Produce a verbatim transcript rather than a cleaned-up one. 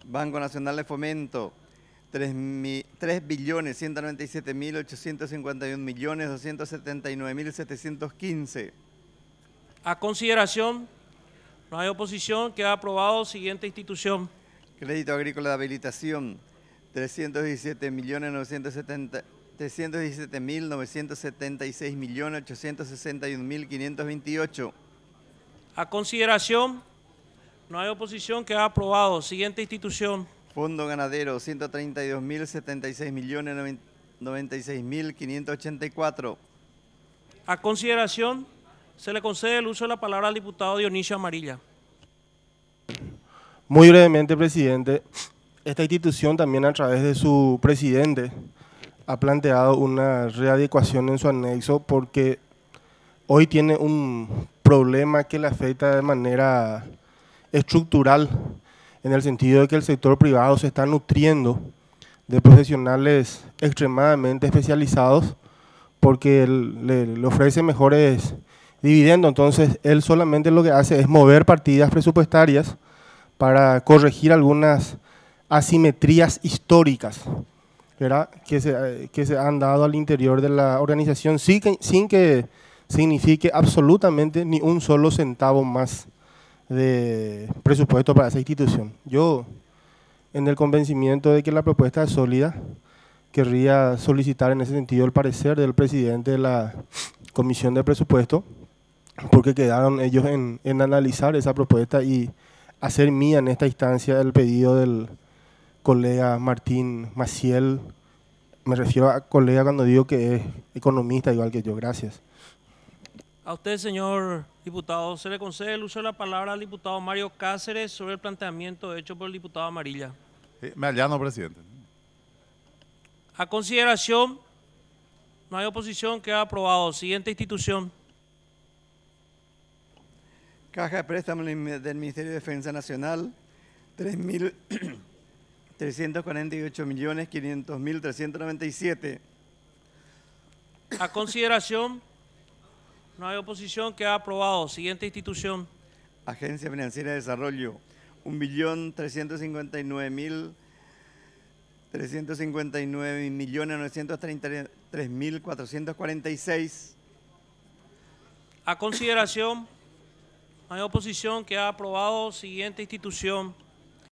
Banco Nacional de Fomento, tres billones ciento noventa y siete mil ochocientos cincuenta y un millones doscientos setenta y nueve mil setecientos quince. A consideración, no hay oposición, queda aprobado. Siguiente institución. Crédito Agrícola de Habilitación, trescientos diecisiete millones novecientos setenta trescientos diecisiete mil novecientos setenta y seis millones ochocientos sesenta y un mil quinientos veintiocho. A consideración, no hay oposición, queda aprobado. Siguiente institución. Fondo Ganadero, ciento treinta y dos mil setenta y seis millones noventa y seis mil quinientos ochenta y cuatro. A consideración, se le concede el uso de la palabra al diputado Dionisio Amarilla. Muy brevemente, presidente, esta institución también a través de su presidente ha planteado una readecuación en su anexo porque hoy tiene un problema que le afecta de manera estructural en el sentido de que el sector privado se está nutriendo de profesionales extremadamente especializados porque él, le, le ofrece mejores dividendos. Entonces, él solamente lo que hace es mover partidas presupuestarias para corregir algunas asimetrías históricas, ¿verdad?, que se, que se han dado al interior de la organización sin que, sin que signifique absolutamente ni un solo centavo más de presupuesto para esa institución. Yo, en el convencimiento de que la propuesta es sólida, querría solicitar en ese sentido el parecer del presidente de la Comisión de Presupuesto, porque quedaron ellos en, en analizar esa propuesta y hacer mía en esta instancia el pedido del colega Martín Maciel. Me refiero a colega cuando digo que es economista igual que yo. Gracias. A usted, señor diputado, se le concede el uso de la palabra al diputado Mario Cáceres sobre el planteamiento hecho por el diputado Amarilla. Sí, me allano, presidente. A consideración, no hay oposición, queda aprobado. Siguiente institución. Caja de Préstamos del Ministerio de Defensa Nacional, tres mil trescientos cuarenta y ocho millones quinientos mil trescientos noventa y siete. A consideración, no hay oposición, queda aprobado. Siguiente institución. Agencia Financiera de Desarrollo, un billón trescientos cincuenta y nueve mil trescientos cincuenta y nueve millones novecientos treinta y tres mil cuatrocientos cuarenta y seis. A consideración, no hay oposición, queda aprobado. Siguiente institución.